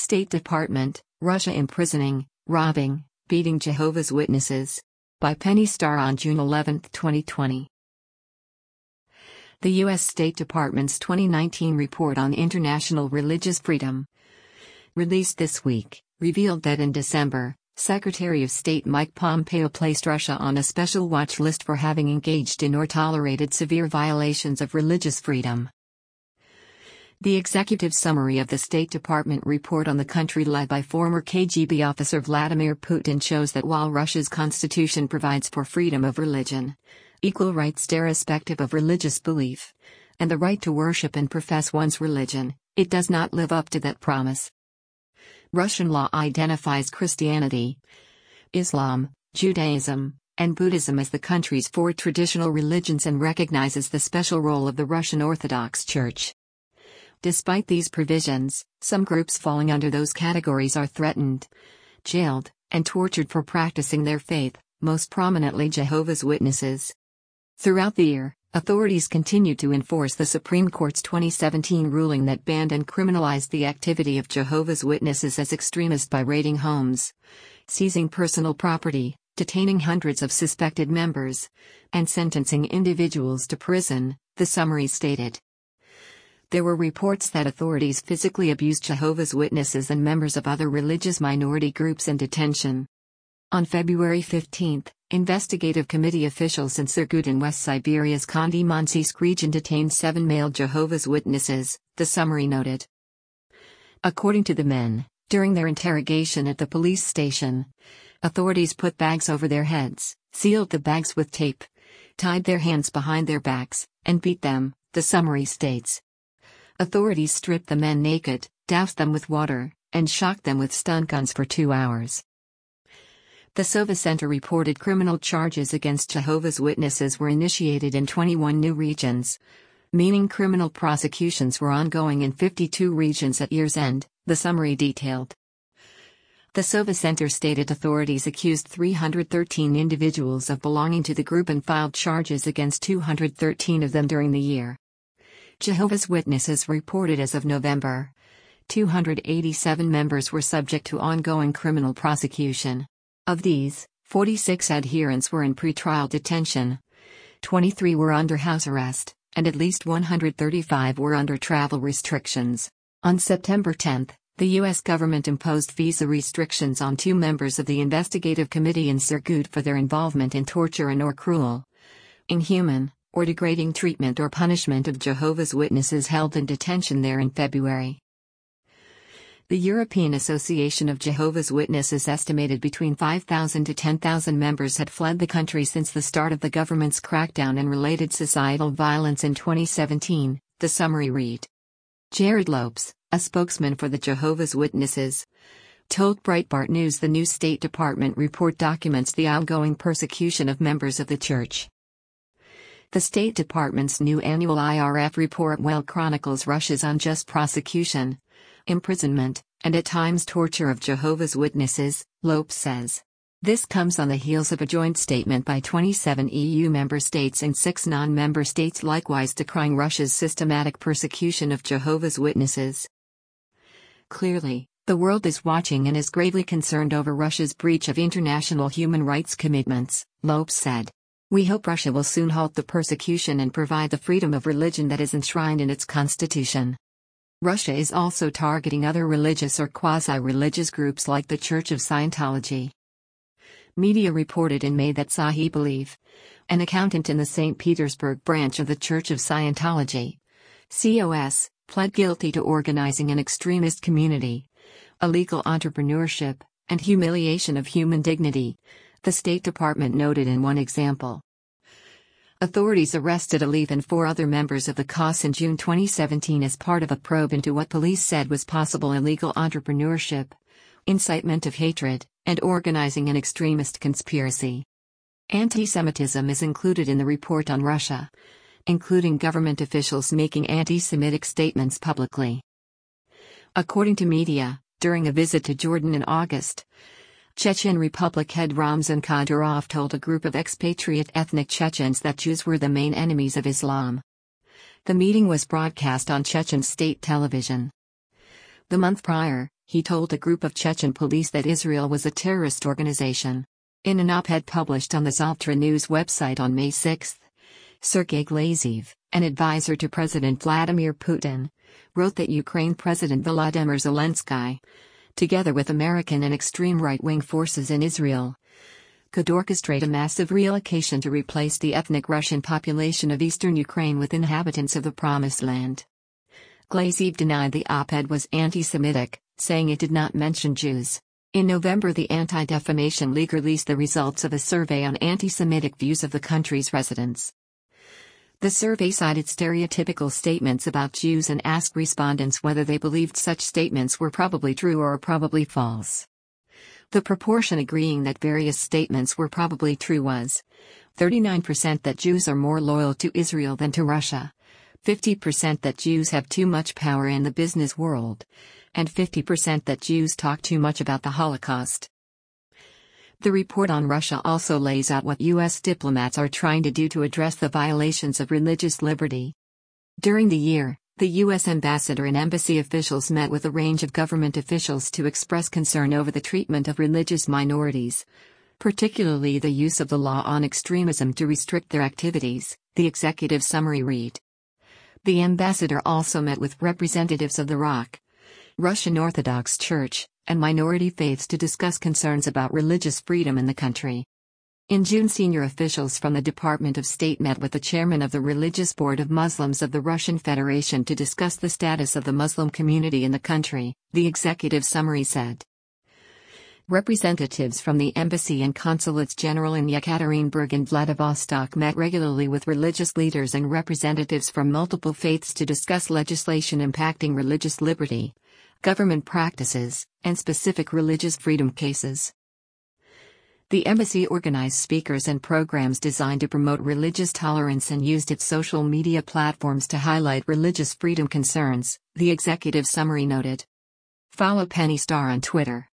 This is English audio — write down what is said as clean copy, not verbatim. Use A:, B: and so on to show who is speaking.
A: State Department, Russia imprisoning, robbing, beating Jehovah's Witnesses. By Penny Starr on June 11, 2020. The U.S. State Department's 2019 report on international religious freedom, released this week, revealed that in December, Secretary of State Mike Pompeo placed Russia on a special watch list for having engaged in or tolerated severe violations of religious freedom. The executive summary of the State Department report on the country led by former KGB officer Vladimir Putin shows that while Russia's constitution provides for freedom of religion, equal rights irrespective of religious belief, and the right to worship and profess one's religion, it does not live up to that promise. Russian law identifies Christianity, Islam, Judaism, and Buddhism as the country's four traditional religions and recognizes the special role of the Russian Orthodox Church. Despite these provisions, some groups falling under those categories are threatened, jailed, and tortured for practicing their faith, most prominently Jehovah's Witnesses. Throughout the year, authorities continued to enforce the Supreme Court's 2017 ruling that banned and criminalized the activity of Jehovah's Witnesses as extremist by raiding homes, seizing personal property, detaining hundreds of suspected members, and sentencing individuals to prison, the summary stated. There were reports that authorities physically abused Jehovah's Witnesses and members of other religious minority groups in detention. On February 15, investigative committee officials in Surgut in West Siberia's Khanty-Mansiysk region detained 7 male Jehovah's Witnesses, the summary noted. According to the men, during their interrogation at the police station, authorities put bags over their heads, sealed the bags with tape, tied their hands behind their backs, and beat them, the summary states. Authorities stripped the men naked, doused them with water, and shocked them with stun guns for 2 hours. The Sova Center reported criminal charges against Jehovah's Witnesses were initiated in 21 new regions, meaning criminal prosecutions were ongoing in 52 regions at year's end, the summary detailed. The Sova Center stated authorities accused 313 individuals of belonging to the group and filed charges against 213 of them during the year. Jehovah's Witnesses reported as of November, 287 members were subject to ongoing criminal prosecution. Of these, 46 adherents were in pretrial detention, 23 were under house arrest, and at least 135 were under travel restrictions. On September 10, the U.S. government imposed visa restrictions on 2 members of the investigative committee in Surgut for their involvement in torture and/or cruel, inhuman, or degrading treatment or punishment of Jehovah's Witnesses held in detention there in February. The European Association of Jehovah's Witnesses estimated between 5,000 to 10,000 members had fled the country since the start of the government's crackdown and related societal violence in 2017, the summary read. Jared Lopes, a spokesman for the Jehovah's Witnesses, told Breitbart News the new State Department report documents the ongoing persecution of members of the church. The State Department's new annual IRF report well chronicles Russia's unjust prosecution, imprisonment, and at times torture of Jehovah's Witnesses, Lopes says. This comes on the heels of a joint statement by 27 EU member states and 6 non-member states likewise decrying Russia's systematic persecution of Jehovah's Witnesses. Clearly, the world is watching and is gravely concerned over Russia's breach of international human rights commitments, Lopes said. We hope Russia will soon halt the persecution and provide the freedom of religion that is enshrined in its constitution. Russia is also targeting other religious or quasi-religious groups like the Church of Scientology. Media reported in May that Sahib Aliyev, an accountant in the St. Petersburg branch of the Church of Scientology, COS, pled guilty to organizing an extremist community, illegal entrepreneurship, and humiliation of human dignity, the State Department noted in one example. Authorities arrested Aliyev and 4 other members of the COS in June 2017 as part of a probe into what police said was possible illegal entrepreneurship, incitement of hatred, and organizing an extremist conspiracy. Anti-Semitism is included in the report on Russia, including government officials making anti-Semitic statements publicly. According to media, during a visit to Jordan in August, Chechen Republic head Ramzan Kadyrov told a group of expatriate ethnic Chechens that Jews were the main enemies of Islam. The meeting was broadcast on Chechen state television. The month prior, He told a group of Chechen police that Israel was a terrorist organization. In an op-ed published on the Zavtra News website on May 6, Sergei Glaziev, an advisor to President Vladimir Putin, wrote that Ukraine President Volodymyr Zelensky, together with American and extreme right-wing forces in Israel, could orchestrate a massive relocation to replace the ethnic Russian population of eastern Ukraine with inhabitants of the Promised Land. Glaziev denied the op-ed was anti-Semitic, saying it did not mention Jews. In November, the Anti-Defamation League released the results of a survey on anti-Semitic views of the country's residents. The survey cited stereotypical statements about Jews and asked respondents whether they believed such statements were probably true or probably false. The proportion agreeing that various statements were probably true was 39% that Jews are more loyal to Israel than to Russia, 50% that Jews have too much power in the business world, and 50% that Jews talk too much about the Holocaust. The report on Russia also lays out what U.S. diplomats are trying to do to address the violations of religious liberty. During the year, the U.S. ambassador and embassy officials met with a range of government officials to express concern over the treatment of religious minorities, particularly the use of the law on extremism to restrict their activities, the executive summary read. The ambassador also met with representatives of the ROK, Russian Orthodox Church, and minority faiths to discuss concerns about religious freedom in the country. In June, senior officials from the Department of State met with the chairman of the Religious Board of Muslims of the Russian Federation to discuss the status of the Muslim community in the country, the executive summary said. Representatives from the embassy and consulates general in Yekaterinburg and Vladivostok met regularly with religious leaders and representatives from multiple faiths to discuss legislation impacting religious liberty, government practices, and specific religious freedom cases. The embassy organized speakers and programs designed to promote religious tolerance and used its social media platforms to highlight religious freedom concerns, the executive summary noted. Follow Penny Star on Twitter.